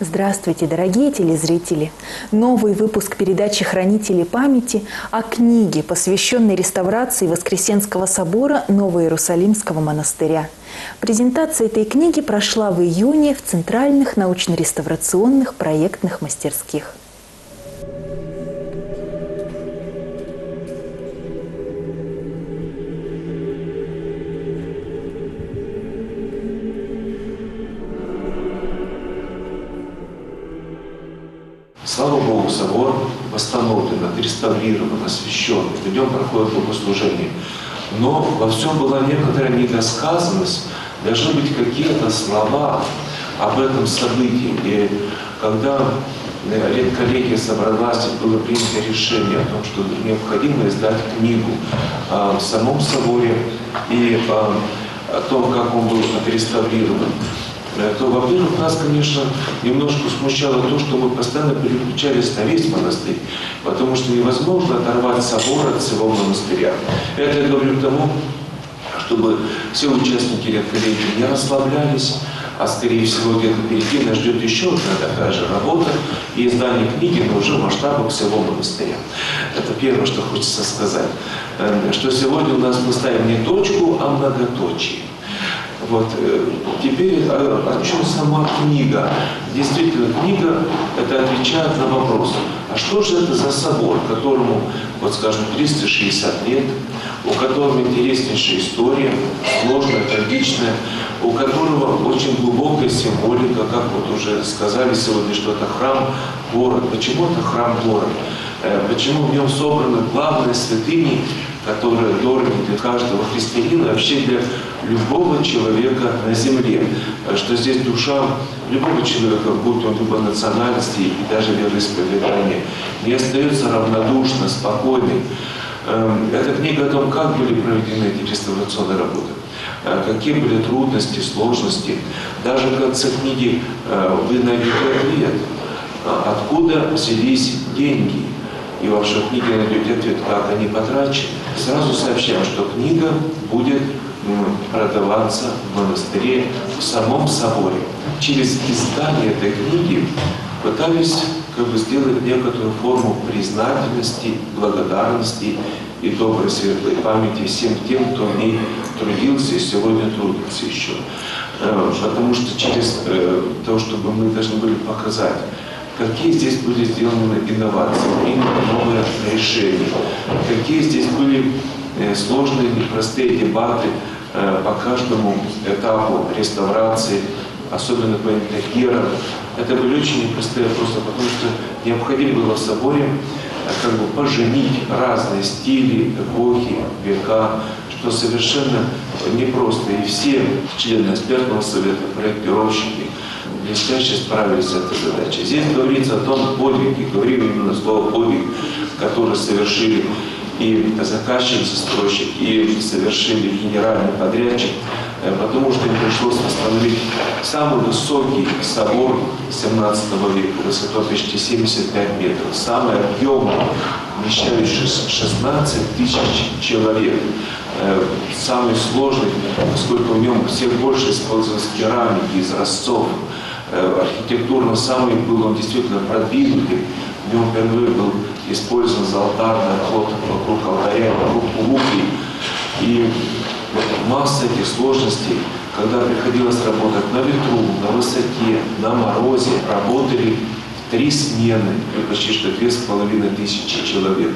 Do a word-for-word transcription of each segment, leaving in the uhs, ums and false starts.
Здравствуйте, дорогие телезрители! Новый выпуск передачи «Хранители памяти» о книге, посвященной реставрации Воскресенского собора Новоиерусалимского монастыря. Презентация этой книги прошла в июне в Центральных научно-реставрационных проектных мастерских. Слава Богу, собор восстановлен, отреставрирован, освящен. В нем проходит богослужение. Но во всем была некоторая недосказанность, должны быть какие-то слова об этом событии. И когда редколлегия собралась, было принято решение о том, что необходимо издать книгу о самом соборе и о, о том, как он был отреставрирован, то, во-первых, нас, конечно, немножко смущало то, что мы постоянно переключались на весь монастырь, потому что невозможно оторвать собор от всего монастыря. Это я говорю к тому, чтобы все участники редколлегии не расслаблялись, а, скорее всего, где-то впереди нас ждет еще одна такая же работа и издание книги, но уже в масштабах всего монастыря. Это первое, что хочется сказать. Что сегодня у нас мы ставим не точку, а многоточие. Вот. Теперь о, о чем сама книга? Действительно, книга это отвечает на вопрос, а что же это за собор, которому, вот скажем, триста шестьдесят лет, у которого интереснейшая история, сложная, трагичная, у которого очень глубокая символика, как вот уже сказали сегодня, что это храм-город. Почему это храм-город? Почему в нем собраны главные святыни, которые дороги для каждого христианина, вообще для любого человека на земле. Что здесь душа любого человека, будь он любой национальности и даже вероисповедания, не остается равнодушно, спокойной. Эта книга о том, как были проведены эти реставрационные работы, какие были трудности, сложности. Даже в конце книги вы найдете ответ, откуда взялись деньги. И в вашей книге найдете ответ, как они потрачены. Сразу сообщаем, что книга будет продаваться в монастыре, в самом соборе. Через издание этой книги пытались как бы сделать некоторую форму признательности, благодарности и доброй светлой памяти всем тем, кто в ней трудился и сегодня трудится еще. Потому что через то, чтобы мы должны были показать, какие здесь были сделаны инновации, приняты новые решения, какие здесь были сложные, непростые дебаты по каждому этапу реставрации, особенно по интерьерам. Это были очень непростые вопросы, потому что необходимо было в соборе как бы поженить разные стили, эпохи, века, что совершенно непросто. И все члены экспертного совета, проектировщики, блестяще справились с этой задачей. Здесь говорится о том подвиге, говорим именно слово подвиг, который совершили и заказчик, застройщик, и совершили генеральный подрядчик, потому что им пришлось восстановить самый высокий собор семнадцатого века, высотой почти семьдесят пять метров, самый объемный, вмещающий шестнадцать тысяч человек. Самый сложный, поскольку в нем все больше использовалось керамики, изразцов. Архитектурно самый был он действительно продвинутый. В нем впервые был использован золотарный ход вокруг алтаря, вокруг луки. И масса этих сложностей, когда приходилось работать на ветру, на высоте, на морозе, работали в три смены, и почти что две с половиной тысячи человек.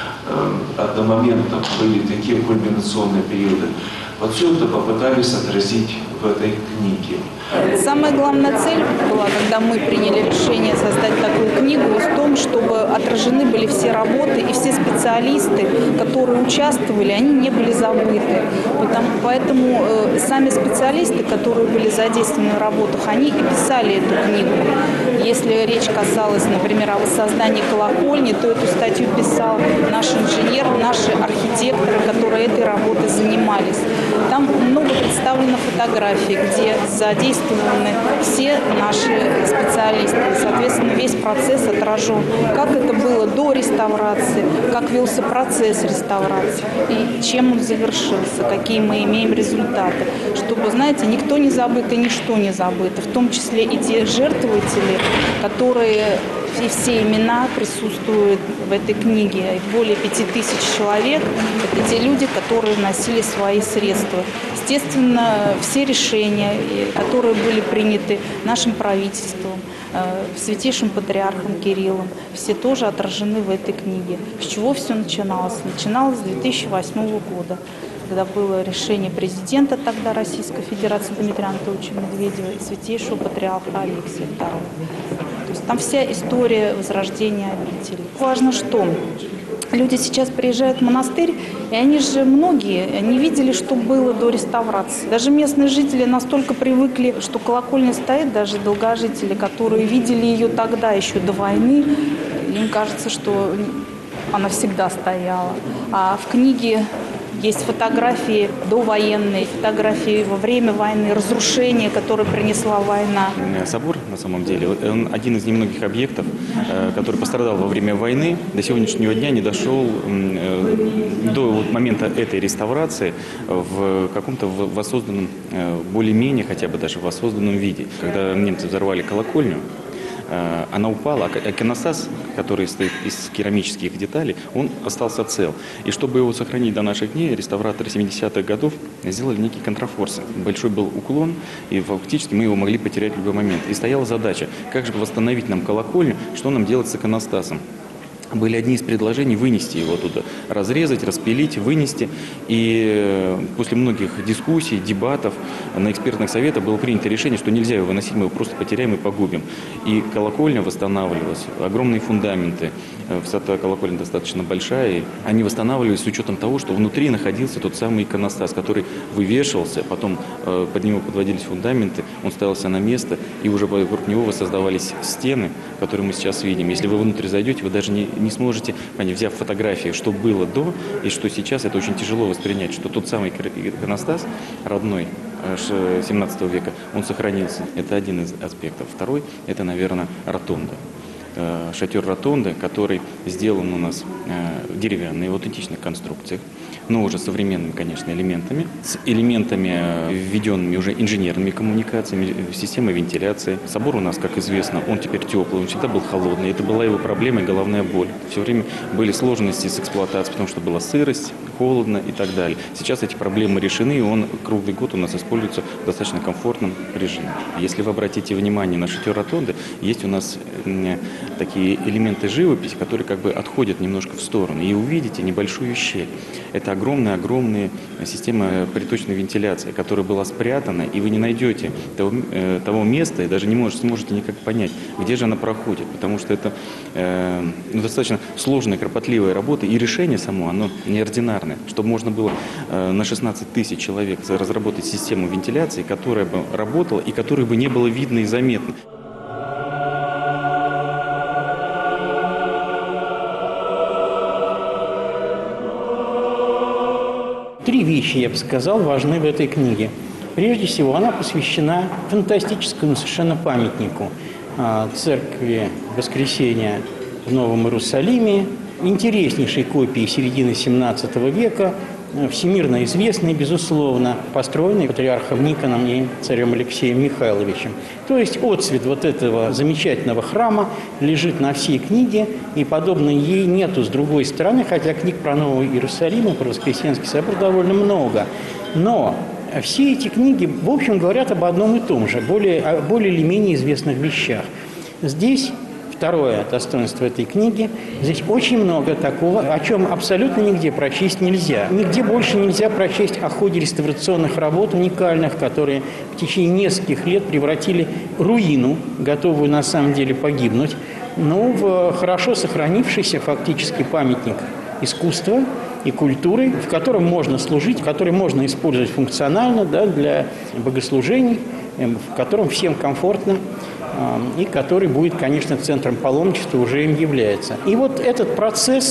Одномоментно были такие кульминационные периоды. Вот все это попытались отразить в этой книге. Самая главная цель была, когда мы приняли решение создать такую книгу, в том, чтобы отражены были все работы и все специалисты, которые участвовали, они не были забыты. Потому, поэтому э, сами специалисты, которые были задействованы в работах, они и писали эту книгу. Если речь касалась, например, о воссоздании колокольни, то эту статью писал наш инженер, наши архитекторы, которые этой работой занимались. Там много представлено представлены фотографии, где задействованы все наши специалисты. Соответственно, весь процесс отражен, как это было до реставрации, как велся процесс реставрации и чем он завершился, какие мы имеем результаты. Чтобы, знаете, никто не забыт и ничто не забыто, в том числе и те жертвователи, которые и все имена присутствуют в этой книге. Более пяти тысяч человек – это те люди, которые вносили свои средства. Естественно, все решения, которые были приняты нашим правительством, святейшим патриархом Кириллом, все тоже отражены в этой книге. С чего все начиналось? Начиналось с две тысячи восьмого года, когда было решение президента тогда Российской Федерации Дмитрия Анатольевича Медведева и святейшего патриарха Алексия второго. То есть там вся история возрождения обители. Важно, что люди сейчас приезжают в монастырь, и они же многие не видели, что было до реставрации. Даже местные жители настолько привыкли, что колокольня стоит, даже долгожители, которые видели ее тогда, еще до войны, им кажется, что она всегда стояла. А в книге есть фотографии довоенные, фотографии во время войны, разрушения, которые принесла война. Собор, на самом деле, он один из немногих объектов, который пострадал во время войны. До сегодняшнего дня не дошел до вот момента этой реставрации в каком-то воссозданном, более-менее хотя бы даже в воссозданном виде. Когда немцы взорвали колокольню, она упала, а иконостас, который стоит из керамических деталей, он остался цел. И чтобы его сохранить до наших дней, реставраторы семидесятых годов сделали некий контрафорс. Большой был уклон, и фактически мы его могли потерять в любой момент. И стояла задача, как же восстановить нам колокольню, что нам делать с иконостасом. Были одни из предложений вынести его туда, разрезать, распилить, вынести. И после многих дискуссий, дебатов на экспертных советах было принято решение, что нельзя его выносить, мы его просто потеряем и погубим. И колокольня восстанавливалась, огромные фундаменты. Высота колокольни достаточно большая, и они восстанавливались с учетом того, что внутри находился тот самый иконостас, который вывешивался, потом э, под него подводились фундаменты, он ставился на место, и уже вокруг него воссоздавались стены, которые мы сейчас видим. Если вы внутрь зайдете, вы даже не, не сможете, понять, взяв фотографии, что было до и что сейчас, это очень тяжело воспринять, что тот самый иконостас родной семнадцатого века, он сохранился. Это один из аспектов. Второй – это, наверное, ротонда. Шатер ротонды, который сделан у нас деревянный, в аутентичных конструкциях, но уже современными, конечно, элементами, с элементами, введенными уже инженерными коммуникациями, системой вентиляции. Собор у нас, как известно, он теперь теплый, он всегда был холодный. Это была его проблема и головная боль. Все время были сложности с эксплуатацией, потому что была сырость, холодно и так далее. Сейчас эти проблемы решены, и он круглый год у нас используется в достаточно комфортном режиме. Если вы обратите внимание на шатер ротонды, есть у нас такие элементы живописи, которые как бы отходят немножко в сторону, и увидите небольшую щель. Это огромная-огромная система приточной вентиляции, которая была спрятана, и вы не найдете того, э, того места, и даже не можете, сможете никак понять, где же она проходит, потому что это э, ну, достаточно сложная, кропотливая работа, и решение само, оно неординарное. Чтобы можно было э, на шестнадцать тысяч человек разработать систему вентиляции, которая бы работала и которой бы не было видно и заметно. Три вещи, я бы сказал, важны в этой книге. Прежде всего, она посвящена фантастическому совершенно памятнику церкви Воскресения в Новом Иерусалиме, интереснейшей копии середины семнадцатого века, всемирно известной, безусловно, построенной патриархом Никоном и царем Алексеем Михайловичем. То есть отцвет вот этого замечательного храма лежит на всей книге, и подобной ей нету с другой стороны, хотя книг про Новый Иерусалим и про Воскресенский собор довольно много. Но все эти книги, в общем, говорят об одном и том же, более, о более или менее известных вещах. Здесь второе достоинство этой книги. Здесь очень много такого, о чем абсолютно нигде прочесть нельзя. Нигде больше нельзя прочесть о ходе реставрационных работ уникальных, которые в течение нескольких лет превратили руину, готовую на самом деле погибнуть, но в хорошо сохранившийся фактически памятник искусства и культуры, в котором можно служить, который можно использовать функционально, да, для богослужений, в котором всем комфортно, и который будет, конечно, центром паломничества, уже им является. И вот этот процесс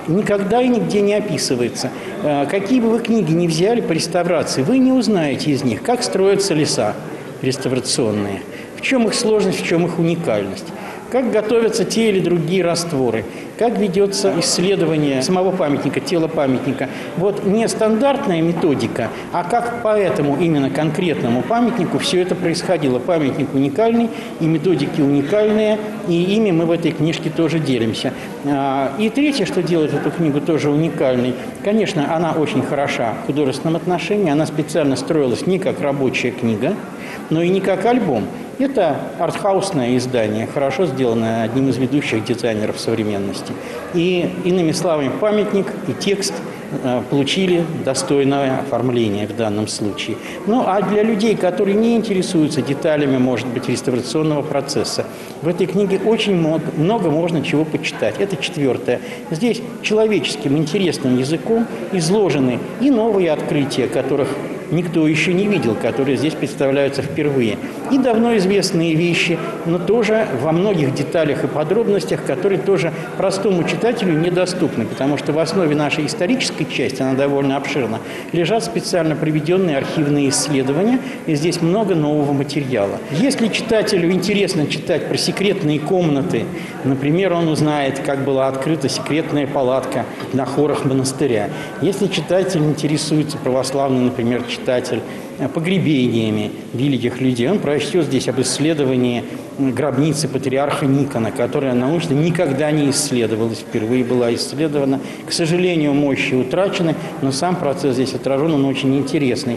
никогда и нигде не описывается. Какие бы вы книги ни взяли по реставрации, вы не узнаете из них, как строятся леса реставрационные, в чем их сложность, в чем их уникальность, как готовятся те или другие растворы, как ведется исследование самого памятника, тела памятника. Вот не стандартная методика, а как по этому именно конкретному памятнику все это происходило. Памятник уникальный, и методики уникальные, и ими мы в этой книжке тоже делимся. И третье, что делает эту книгу тоже уникальной, конечно, она очень хороша в художественном отношении, она специально строилась не как рабочая книга, но и не как альбом. Это артхаусное издание, хорошо сделанное одним из ведущих дизайнеров современности. И, иными словами, памятник и текст э, получили достойное оформление в данном случае. Ну, а для людей, которые не интересуются деталями, может быть, реставрационного процесса, в этой книге очень много, много можно чего почитать. Это четвертое. Здесь человеческим, интересным языком изложены и новые открытия, которых никто еще не видел, которые здесь представляются впервые. И давно известные вещи, но тоже во многих деталях и подробностях, которые тоже простому читателю недоступны, потому что в основе нашей исторической части, она довольно обширна, лежат специально приведенные архивные исследования, и здесь много нового материала. Если читателю интересно читать про секретные комнаты, например, он узнает, как была открыта секретная палатка на хорах монастыря. Если читатель интересуется православным, например, читатель погребениями великих людей, он прочтет здесь об исследовании гробницы патриарха Никона, которая научно никогда не исследовалась, впервые была исследована. К сожалению, мощи утрачены, но сам процесс здесь отражен, он очень интересный.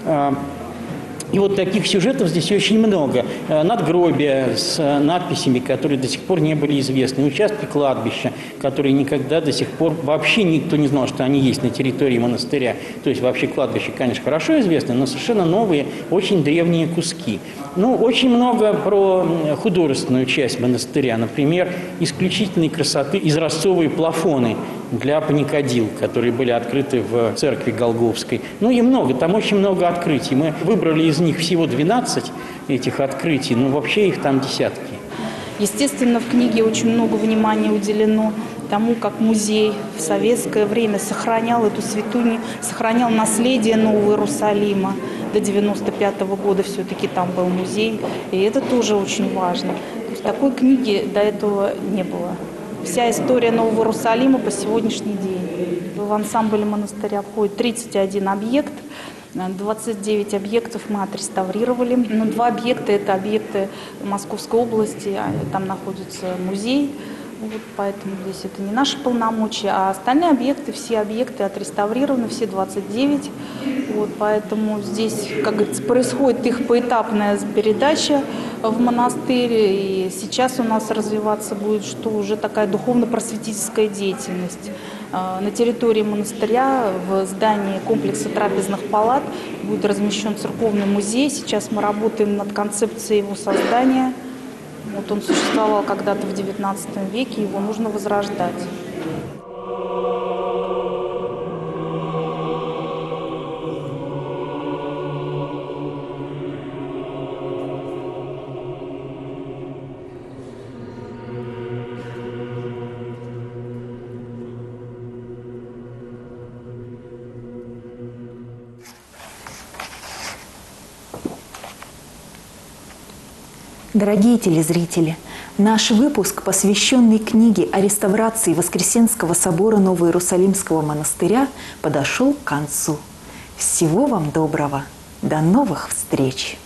И вот таких сюжетов здесь очень много. Надгробия с надписями, которые до сих пор не были известны. Участки кладбища, которые никогда до сих пор вообще никто не знал, что они есть на территории монастыря. То есть вообще кладбище, конечно, хорошо известно, но совершенно новые, очень древние куски. Ну, очень много про художественную часть монастыря. Например, исключительной красоты изразцовые плафоны для паникадил, которые были открыты в церкви Голгофской. Ну и много, там очень много открытий. Мы выбрали из них всего двенадцать этих открытий, но вообще их там десятки. Естественно, в книге очень много внимания уделено тому, как музей в советское время сохранял эту святыню, сохранял наследие Нового Иерусалима. До девяносто пятого года все-таки там был музей, и это тоже очень важно. То есть такой книги до этого не было. Вся история Нового Иерусалима по сегодняшний день. В ансамбле монастыря входит тридцать один объект, двадцать девять объектов мы отреставрировали. Но два объекта – это объекты Московской области, там находится музей. Вот поэтому здесь это не наши полномочия, а остальные объекты, все объекты отреставрированы, все двадцать девять. Вот, поэтому здесь, как говорится, происходит их поэтапная передача в монастырь. И сейчас у нас развиваться будет, что уже такая духовно-просветительская деятельность. На территории монастыря в здании комплекса трапезных палат будет размещен церковный музей. Сейчас мы работаем над концепцией его создания. Вот он существовал когда-то в девятнадцатом веке, его нужно возрождать. Дорогие телезрители, наш выпуск, посвященный книге о реставрации Воскресенского собора Новоиерусалимского монастыря, подошел к концу. Всего вам доброго! До новых встреч!